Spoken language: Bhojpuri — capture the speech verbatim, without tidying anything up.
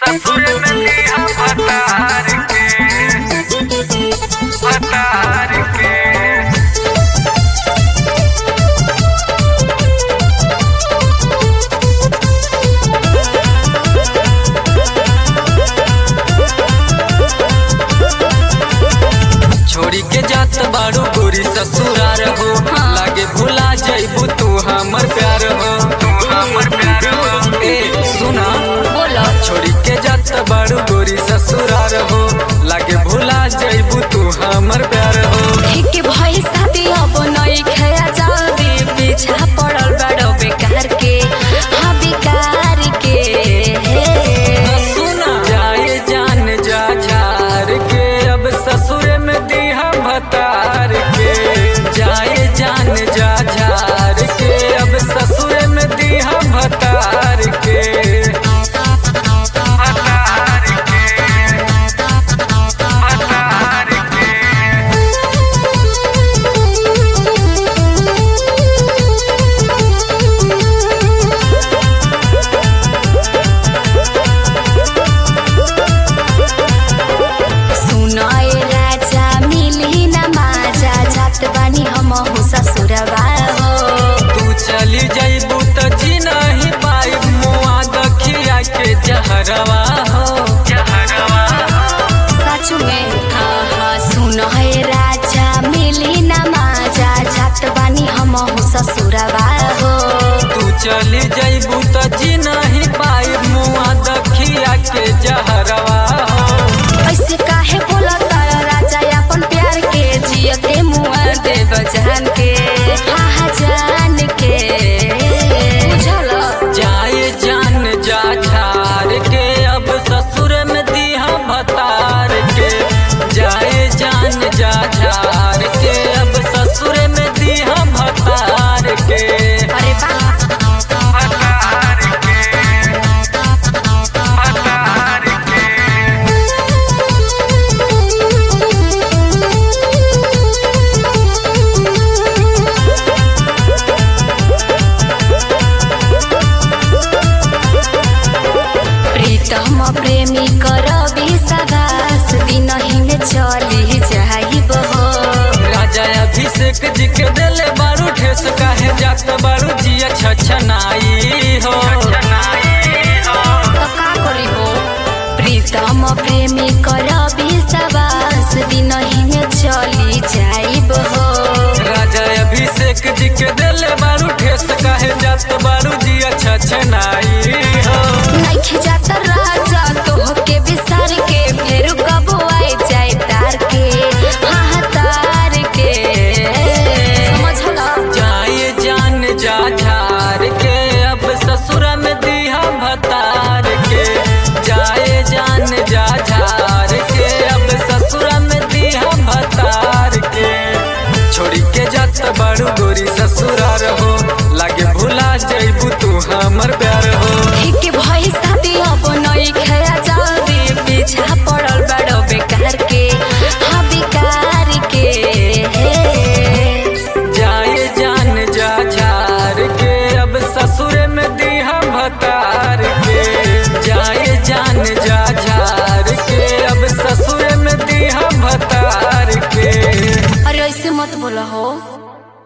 ससुर में दिया भतार के भतार के छोड़ी के जात बारू गोरी ससुरार हो लागे भुला जाइबू तू हमर प्यार हो तू हमर प्यार हो ए सुना बोलो छोड़ी के जात बारू गोरी ससुरार हो लागे भुला जाइबू तू हमर प्यार हो ठीक भई शादी अब नई खेया जाबे पीछा पड़ल बड़ो बेकार के हाँ बेकार के सुना जाए जान जा झार के अब ससुर में दिया भतार के जाए जान जा झार के अब ससुर में दिया भतार के भतार के भतार के सुनाए राजा मिली न माजा जात बानी हम हो ससुरवा हो तू चली जाइबू त जी नहीं पाई मुआ दखिया के जहरवा हो जहरवा सच में हाँ हाँ सुनाए राजा मिली न माजा जात बानी हम हो ससुरवा हो तू चली जाइबू त जी नहीं पाई मुआ दखिया के जहरवा हो ऐसे काहे बोला तारा राजा अपन प्यार के जियते मुआ देव जान के हाँ हाँ जान के बुझल जाए जान जा झार के अब ससुर में दिया भतार के जाए जान जा झार के अब ससुर में दिया भतार के अरे बा भतार के भतार के प्रीतम प्रेमी कर विश्वास दिन ही में चली जाइब हो राजा अभिषेक जी के दिले बारू ठेस काहे जात बारू जिया छछनाई हो तो का करी हो प्रीतम प्रेमी कर विश्वास दिन ही में चली जाइब हो राजा अभिषेक जी के दिले बारू ठेस काहे जात बारू जिया छछनाई हो नइखे जात राजा तोहके बिसार के फेर कब आए जाए तार के हाँ हाँ तार के समझला जाए जान जा झार के अब ससुर में दिया भतार के जाए जान जा झार के अब ससुर में दिया भतार के छोड़ी के जात बारू गोरी ससुरार हो लागे भुला जाइबू तू हमर प्यार हो ठीक भई शादी अब नई खेया जाबे पीछा पड़ल बड़ो बेकार के हाँ बेकार के जाए जान जा झार के अब ससुर में दिया भतार के जाए जान जा झार के अब ससुर में दिया भतार के अरे ऐसे मत बोला हो।